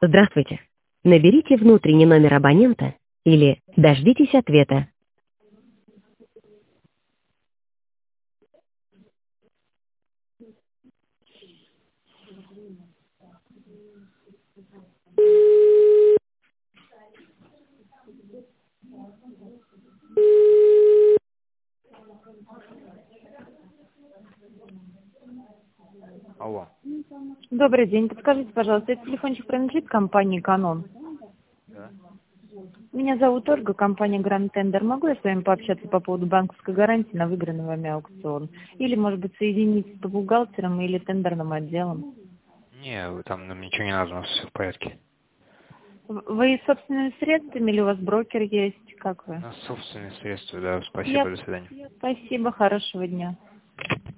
Здравствуйте. Наберите внутренний номер абонента или дождитесь ответа. Алло. Добрый день. Подскажите, пожалуйста, этот телефончик принадлежит компании «Канон»? Да. Меня зовут Ольга, компания «Гранд Тендер». Могу я с вами пообщаться по поводу банковской гарантии на выигранный вами аукцион? Или, может быть, соединить с бухгалтером или тендерным отделом? Не, там нам ничего не надо, у нас все в порядке. Вы собственными средствами или у вас брокер есть? Как У вы? нас собственные средства, да. Я... Спасибо, до свидания. Спасибо, хорошего дня.